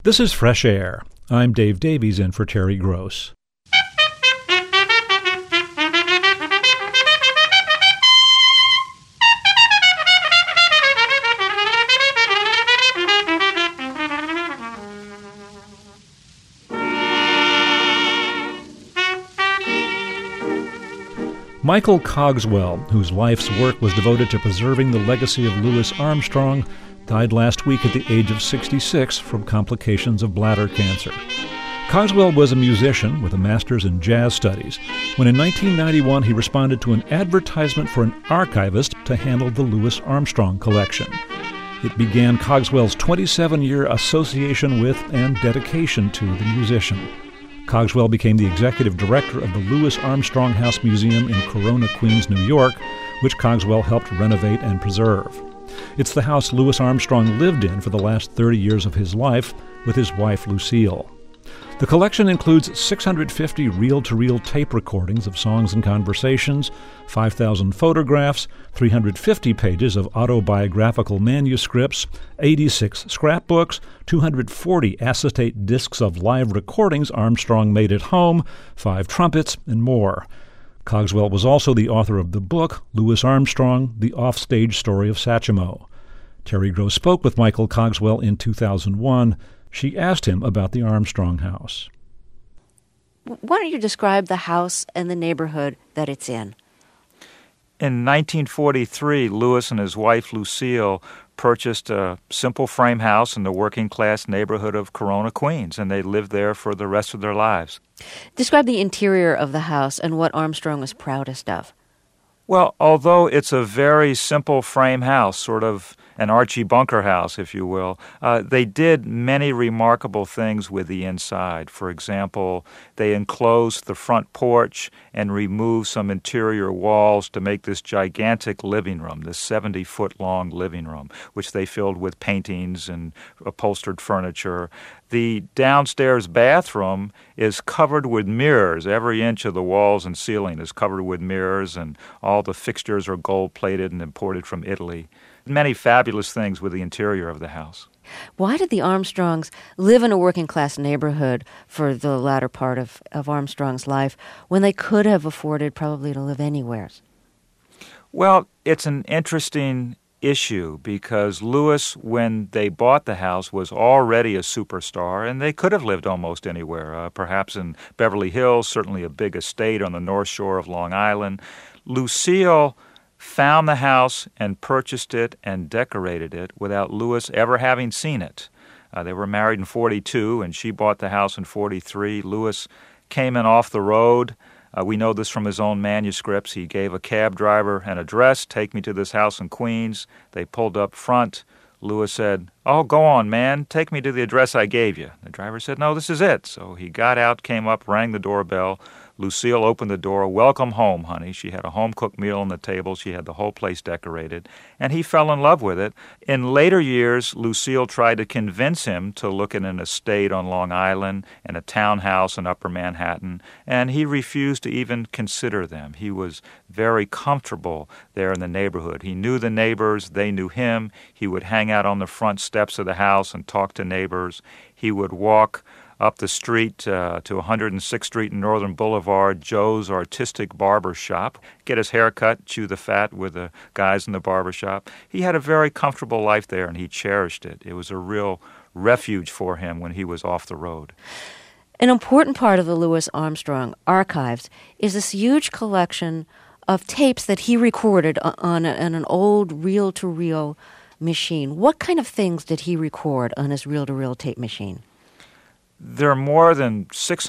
This is Fresh Air. I'm Dave Davies in for Terry Gross. Michael Cogswell, whose life's work was devoted to preserving the legacy of Louis Armstrong, died last week at the age of 66 from complications of bladder cancer. Cogswell was a musician with a master's in jazz studies when in 1991 he responded to an advertisement for an archivist to handle the Louis Armstrong collection. It began Cogswell's 27-year association with and dedication to the musician. Cogswell became the executive director of the Louis Armstrong House Museum in Corona, Queens, New York, which Cogswell helped renovate and preserve. It's the house Louis Armstrong lived in for the last 30 years of his life with his wife, Lucille. The collection includes 650 reel-to-reel tape recordings of songs and conversations, 5,000 photographs, 350 pages of autobiographical manuscripts, 86 scrapbooks, 240 acetate discs of live recordings Armstrong made at home, 5 trumpets, and more. Cogswell was also the author of the book, Louis Armstrong, The Offstage Story of Satchmo. Terry Gross spoke with Michael Cogswell in 2001. She asked him about the Armstrong house. Why don't you describe the house and the neighborhood that it's in? In 1943, Louis and his wife Lucille purchased a simple frame house in the working-class neighborhood of Corona, Queens, and they lived there for the rest of their lives. Describe the interior of the house and what Armstrong was proudest of. Well, although it's a very simple frame house, sort of an Archie Bunker house, if you will, they did many remarkable things with the inside. For example, they enclosed the front porch and removed some interior walls to make this gigantic living room, this 70-foot-long living room, which they filled with paintings and upholstered furniture. The downstairs bathroom is covered with mirrors. Every inch of the walls and ceiling is covered with mirrors, and all the fixtures are gold-plated and imported from Italy. Many fabulous things with the interior of the house. Why did the Armstrongs live in a working-class neighborhood for the latter part of Armstrong's life when they could have afforded probably to live anywhere? Well, it's an interesting issue because Louis, when they bought the house, was already a superstar, and they could have lived almost anywhere, perhaps in Beverly Hills, certainly a big estate on the North Shore of Long Island. Lucille found the house and purchased it and decorated it without Louis ever having seen it. They were married in 42, and she bought the house in 43. Louis came in off the road. We know this from his own manuscripts. He gave a cab driver an address, take me to this house in Queens. They pulled up front. Louis said, "Oh, go on, man, take me to the address I gave you." The driver said, "No, this is it." So he got out, came up, rang the doorbell. Lucille opened the door. "Welcome home, honey." She had a home-cooked meal on the table. She had the whole place decorated. And he fell in love with it. In later years, Lucille tried to convince him to look at an estate on Long Island and a townhouse in Upper Manhattan, and he refused to even consider them. He was very comfortable there in the neighborhood. He knew the neighbors. They knew him. He would hang out on the front steps of the house and talk to neighbors. He would walk up the street to 106th Street and Northern Boulevard, Joe's Artistic Barber Shop, get his hair cut, chew the fat with the guys in the barber shop. He had a very comfortable life there, and he cherished it. It was a real refuge for him when he was off the road. An important part of the Louis Armstrong archives is this huge collection of tapes that he recorded on an old reel-to-reel machine. What kind of things did he record on his reel-to-reel tape machine? There are more than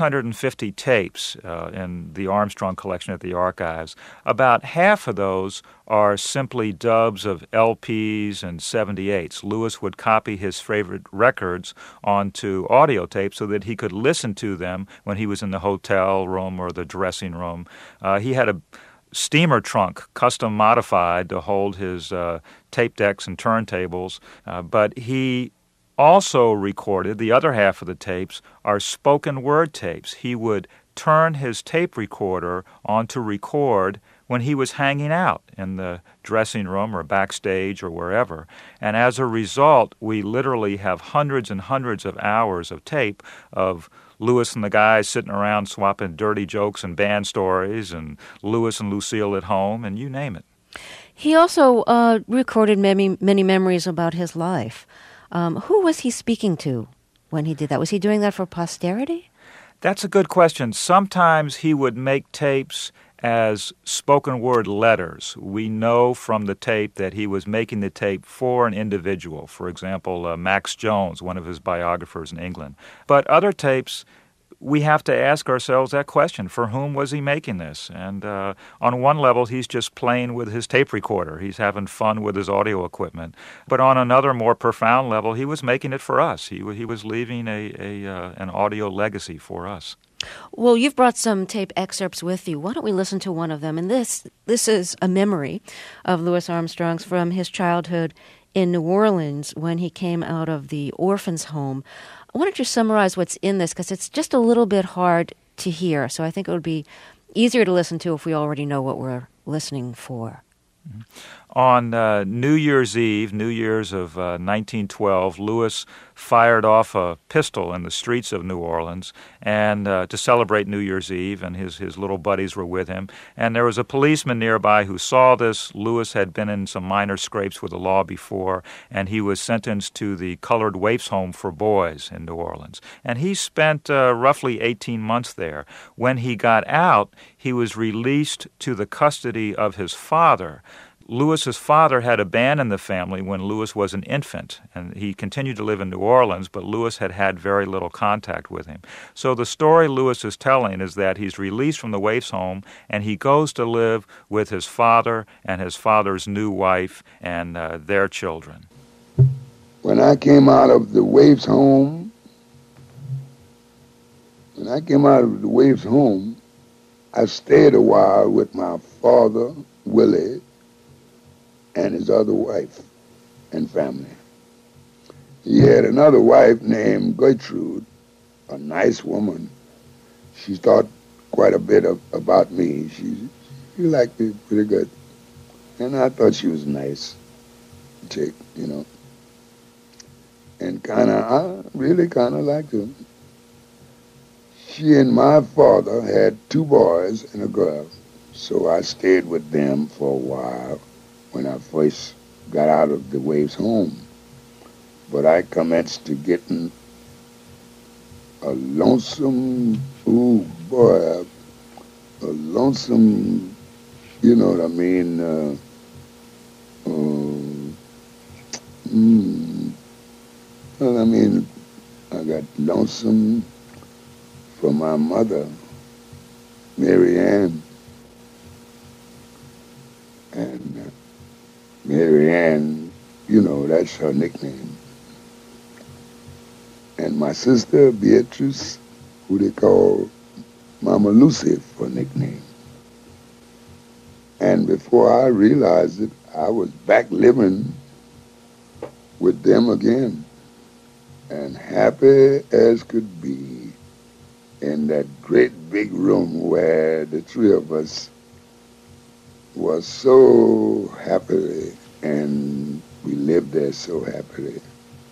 650 tapes in the Armstrong collection at the archives. About half of those are simply dubs of LPs and 78s. Louis would copy his favorite records onto audio tape so that he could listen to them when he was in the hotel room or the dressing room. He had a steamer trunk, custom modified to hold his tape decks and turntables, but he also recorded, the other half of the tapes are spoken word tapes. He would turn his tape recorder on to record when he was hanging out in the dressing room or backstage or wherever. And as a result, we literally have hundreds and hundreds of hours of tape of Louis and the guys sitting around swapping dirty jokes and band stories, and Louis and Lucille at home, and you name it. He also recorded many memories about his life. Who was he speaking to when he did that? Was he doing that for posterity? That's a good question. Sometimes he would make tapes as spoken word letters. We know from the tape that he was making the tape for an individual. For example, Max Jones, one of his biographers in England. But other tapes, we have to ask ourselves that question: for whom was he making this? And on one level, he's just playing with his tape recorder. He's having fun with his audio equipment. But on another, more profound level, he was making it for us. He was leaving an audio legacy for us. Well, you've brought some tape excerpts with you. Why don't we listen to one of them? And this is a memory of Louis Armstrong's from his childhood in New Orleans when he came out of the orphan's home. Why don't you summarize what's in this, because it's just a little bit hard to hear. So I think it would be easier to listen to if we already know what we're listening for. Mm-hmm. On New Year's Eve, New Year's of 1912, Louis fired off a pistol in the streets of New Orleans and to celebrate New Year's Eve, and his little buddies were with him. And there was a policeman nearby who saw this. Louis had been in some minor scrapes with the law before, and he was sentenced to the Colored Waifs Home for Boys in New Orleans. And he spent roughly 18 months there. When he got out, he was released to the custody of his father. Louis's father had abandoned the family when Louis was an infant, and he continued to live in New Orleans, but Louis had had very little contact with him. So the story Louis is telling is that he's released from the Waifs home, and he goes to live with his father and his father's new wife and their children. When I came out of the Waifs home, I stayed a while with my father, Willie, and his other wife and family. He had another wife named Gertrude, a nice woman. She thought quite a bit about me. She liked me pretty good. And I thought she was nice chick, And I really kind of liked her. She and my father had 2 boys and a girl. So I stayed with them for a while when I first got out of the Waifs home. But I commenced to getting a lonesome, you know what I mean? I got lonesome for my mother, Mary Ann. And Mary Ann, that's her nickname. And my sister, Beatrice, who they call Mama Lucy for nickname. And before I realized it, I was back living with them again, and happy as could be in that great big room where the 3 of us was so happily, and we lived there so happily,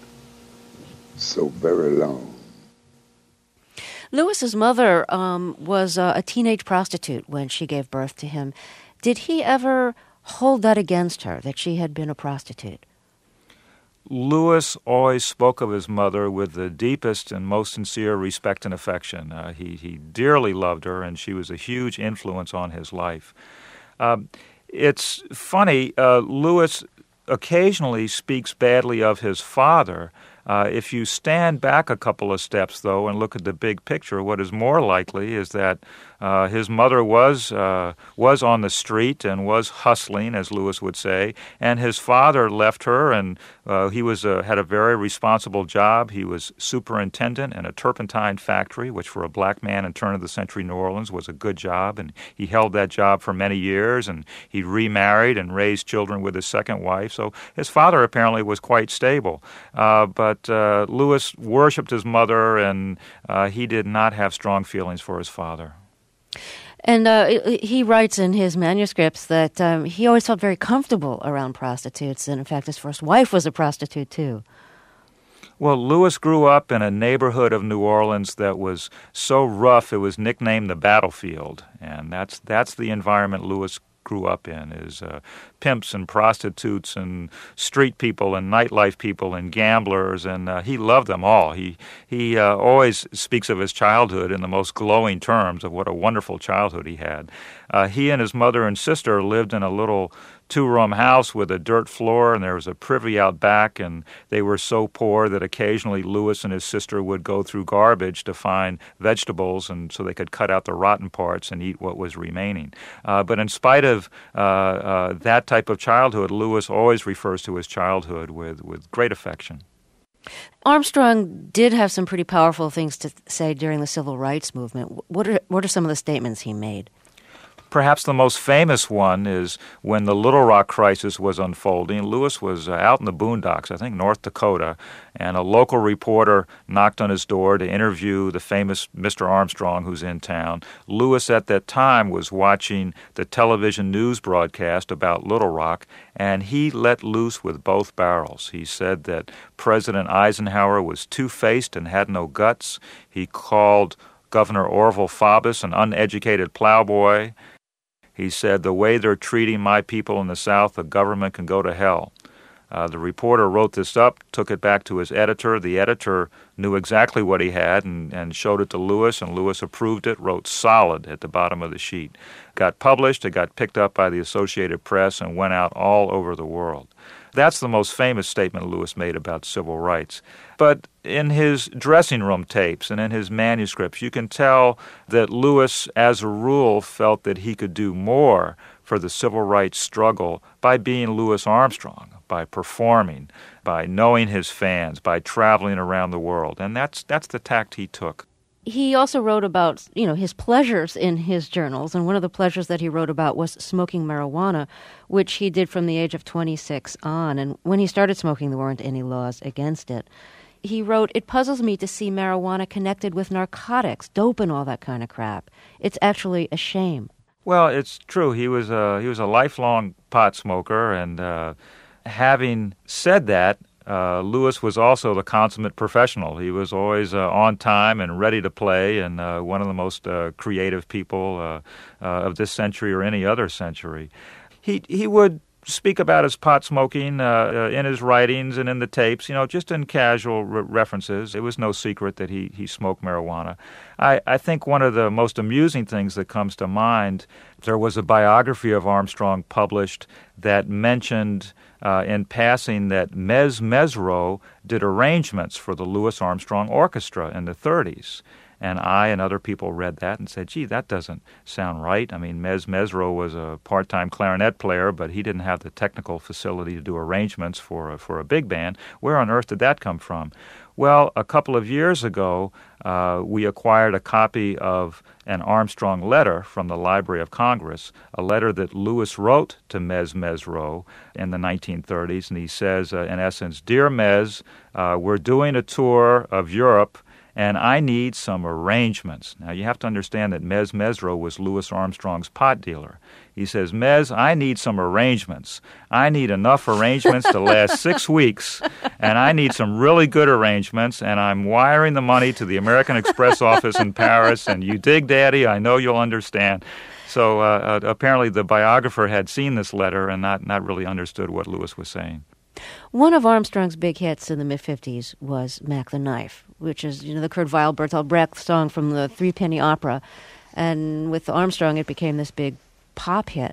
so very long. Louis's mother was a teenage prostitute when she gave birth to him. Did he ever hold that against her, that she had been a prostitute? Louis always spoke of his mother with the deepest and most sincere respect and affection. He dearly loved her, and she was a huge influence on his life. It's funny, Louis occasionally speaks badly of his father. If you stand back a couple of steps, though, and look at the big picture, what is more likely is that his mother was on the street and was hustling, as Louis would say, and his father left her, and he had a very responsible job. He was superintendent in a turpentine factory, which for a black man in turn-of-the-century New Orleans was a good job, and he held that job for many years, and he remarried and raised children with his second wife. So his father apparently was quite stable, but Louis worshipped his mother, and he did not have strong feelings for his father. And he writes in his manuscripts that he always felt very comfortable around prostitutes, and in fact his first wife was a prostitute too. Well, Louis grew up in a neighborhood of New Orleans that was so rough it was nicknamed the battlefield, and that's the environment Louis grew up in, is pimps and prostitutes and street people and nightlife people and gamblers, and he loved them all. He always speaks of his childhood in the most glowing terms of what a wonderful childhood he had. He and his mother and sister lived in a little two-room house with a dirt floor, and there was a privy out back, and they were so poor that occasionally Louis and his sister would go through garbage to find vegetables, and so they could cut out the rotten parts and eat what was remaining. But in spite of that type of childhood, Louis always refers to his childhood with great affection. Armstrong did have some pretty powerful things to say during the Civil Rights Movement. What are some of the statements he made? Perhaps the most famous one is when the Little Rock crisis was unfolding. Louis was out in the boondocks, I think North Dakota, and a local reporter knocked on his door to interview the famous Mr. Armstrong who's in town. Louis at that time was watching the television news broadcast about Little Rock, and he let loose with both barrels. He said that President Eisenhower was two-faced and had no guts. He called Governor Orville Faubus an uneducated plowboy. He said, "The way they're treating my people in the South, the government can go to hell." The reporter wrote this up, took it back to his editor. The editor knew exactly what he had and showed it to Louis, and Louis approved it, wrote solid at the bottom of the sheet. Got published, it got picked up by the Associated Press and went out all over the world. That's the most famous statement Louis made about civil rights. But in his dressing room tapes and in his manuscripts, you can tell that Louis, as a rule, felt that he could do more for the civil rights struggle by being Louis Armstrong, by performing, by knowing his fans, by traveling around the world. And that's the tact he took. He also wrote about, his pleasures in his journals, and one of the pleasures that he wrote about was smoking marijuana, which he did from the age of 26 on. And when he started smoking, there weren't any laws against it. He wrote, "It puzzles me to see marijuana connected with narcotics, dope and all that kind of crap. It's actually a shame." Well, it's true. He was a lifelong pot smoker, and having said that, Louis was also the consummate professional. He was always on time and ready to play, and one of the most creative people of this century or any other century. He would speak about his pot smoking in his writings and in the tapes, just in casual references. It was no secret that he smoked marijuana. I think one of the most amusing things that comes to mind, there was a biography of Armstrong published that mentioned in passing that Mez Mezzrow did arrangements for the Louis Armstrong Orchestra in the 30s. And I and other people read that and said, gee, that doesn't sound right. I mean, Mez Mezzrow was a part-time clarinet player, but he didn't have the technical facility to do arrangements for a big band. Where on earth did that come from? Well, a couple of years ago, we acquired a copy of an Armstrong letter from the Library of Congress, a letter that Louis wrote to Mez Mezzrow in the 1930s, and he says, in essence, "Dear Mez, we're doing a tour of Europe, and I need some arrangements." Now, you have to understand that Mez Mezzrow was Louis Armstrong's pot dealer. He says, "Mez, I need some arrangements. I need enough arrangements to last 6 weeks, and I need some really good arrangements, and I'm wiring the money to the American Express office in Paris, and you dig, Daddy, I know you'll understand." So apparently the biographer had seen this letter and not really understood what Louis was saying. One of Armstrong's big hits in the mid-50s was Mac the Knife, which is, the Kurt Weill, Bertolt Brecht song from the Threepenny Opera. And with Armstrong, it became this big pop hit.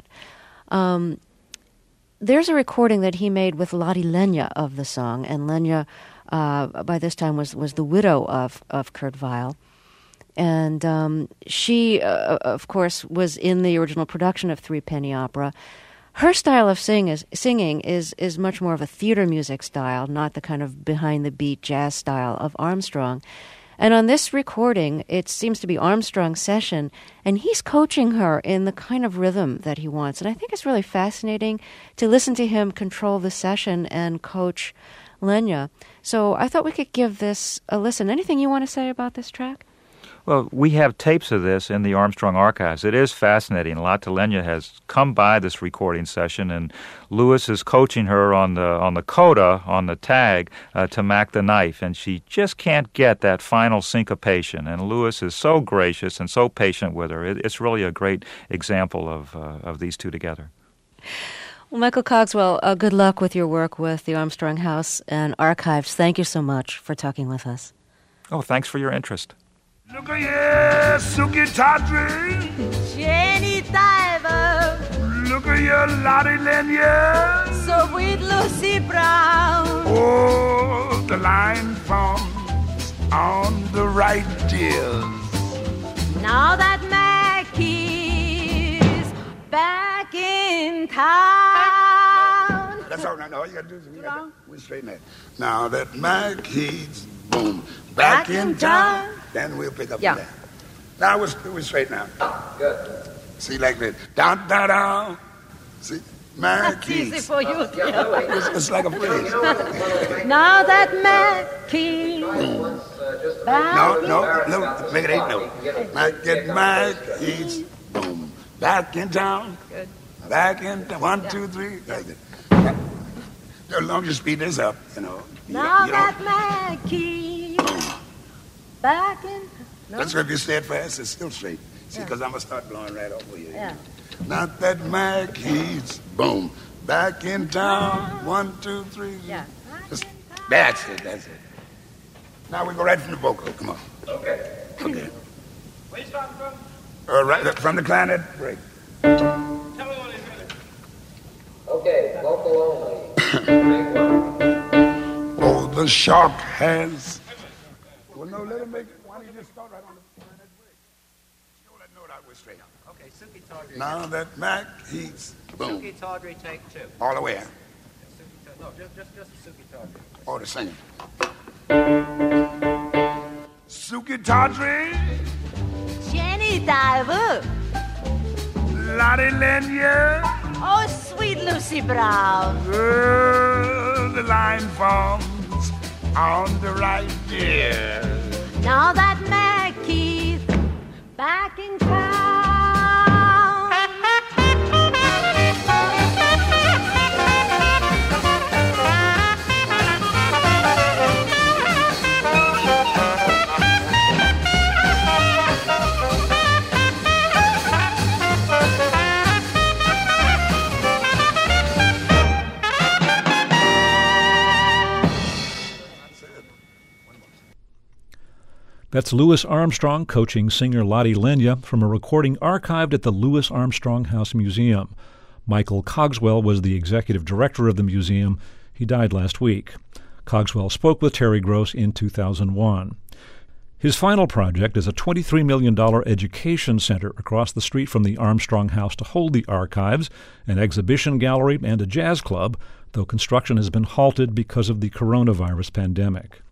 There's a recording that he made with Lotte Lenya of the song, and Lenya, by this time, was the widow of Kurt Weill. And she, of course, was in the original production of Threepenny Opera. Her style of singing is much more of a theater music style, not the kind of behind-the-beat jazz style of Armstrong. And on this recording, it seems to be Armstrong's session, and he's coaching her in the kind of rhythm that he wants. And I think it's really fascinating to listen to him control the session and coach Lenya. So I thought we could give this a listen. Anything you want to say about this track? Well, we have tapes of this in the Armstrong archives. It is fascinating. Lotte Lenya has come by this recording session, and Louis is coaching her on the coda, on the tag, to mack the knife, and she just can't get that final syncopation. And Louis is so gracious and so patient with her. It's really a great example of these two together. Well, Michael Cogswell, good luck with your work with the Armstrong House and Archives. Thank you so much for talking with us. Oh, thanks for your interest. Look at here, Suki Tawdry. Jenny Diver. Look at here, Lotte Lenya. So sweet Lucy Brown. Oh, the line forms on the right, dears. Now that Mackie's back in town. That's all right. All you got to do is we straighten that. Now that Mackie's, boom, back in town. Then we'll pick up from there. Now we're straight now. Good. See, like that. Down, down, down. See? Mackie's. Easy for you. It's like a phrase. Now that Mackie's back No, make it 8 notes. Get Mackie's, boom, back in town. Good. Back in town. 1, 2, 3. Like that. As long as you speed this up, Now that Mackie's back in. No? That's if you say it fast, it's still straight. See, because I'm going to start blowing right over you. Yeah. Not that Mackie's, boom, back in town. 1, 2, 3. Yeah. That's it. Now we go right from the vocal. Come on. Okay. Where you starting from? Right from the clarinet break. Tell me when he's ready. Okay, vocal only. Oh, the shark has. Well, no, let him make it. Why don't you just start right on the clarinet break? Throw that note out, we're straight. Okay, Suki Tawdry. Now that Mackie's, boom. Suki Tawdry, take 2. All the way out. No, just Suki Tawdry. Oh, the singing. Suki Tawdry, Jenny Diver. Lotte Lenya. Oh, sweet Lucy Brown. The line forms on the right, dear. Now that Mackie's back in town. That's Louis Armstrong coaching singer Lotte Lenya from a recording archived at the Louis Armstrong House Museum. Michael Cogswell was the executive director of the museum. He died last week. Cogswell spoke with Terry Gross in 2001. His final project is a $23 million education center across the street from the Armstrong House to hold the archives, an exhibition gallery, and a jazz club, though construction has been halted because of the coronavirus pandemic.